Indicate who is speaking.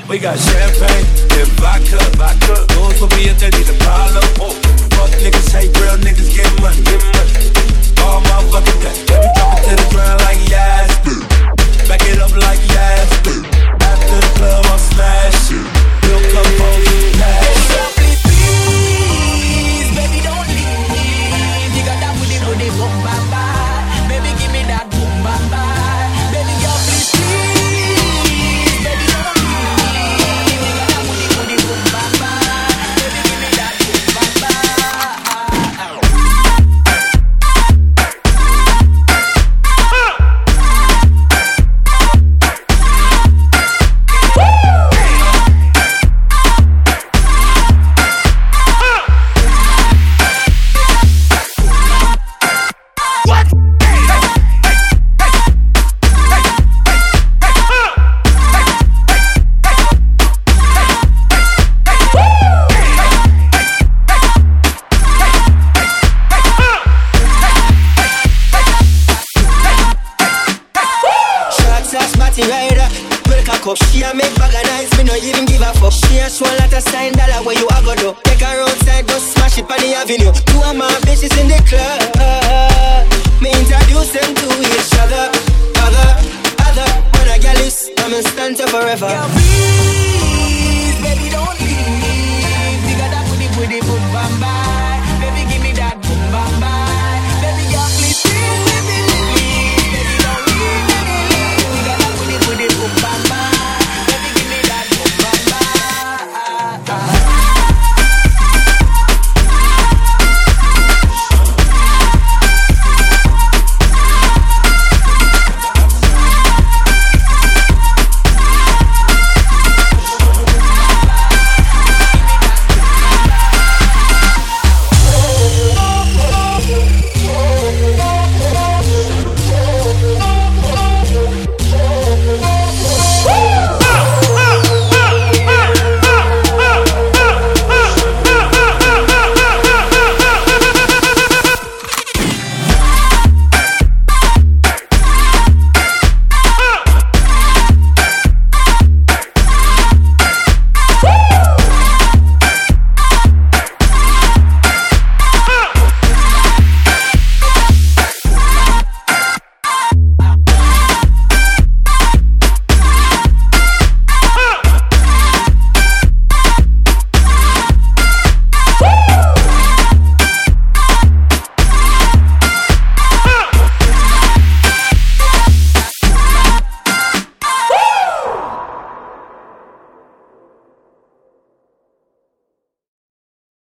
Speaker 1: We got champagne and vodka. Goons will be if they need a problem. Fuck niggas, hate real niggas, get money. All motherfucking day. We drop it to the ground like yes. Back it up like yes. After the club, I'll smash it. We'll come home and cash.
Speaker 2: Please, baby, don't leave. You got that booty, boom, bam, bam. Baby, give me that boom, bam, bam. Baby, girl, please, baby, don't leave. You got that booty, boom, bam, bam. Baby, give me that boom, bam, bam.
Speaker 3: She a make bag of nice, me no even give a fuck. She a show a lot of sign dollar where you a go do. Take her outside, go smash it on the avenue. Two of my bitches in the club. Me introduce them to each other. Other, when I get loose, I'm in stand forever.
Speaker 2: Girl, please, baby, don't leave.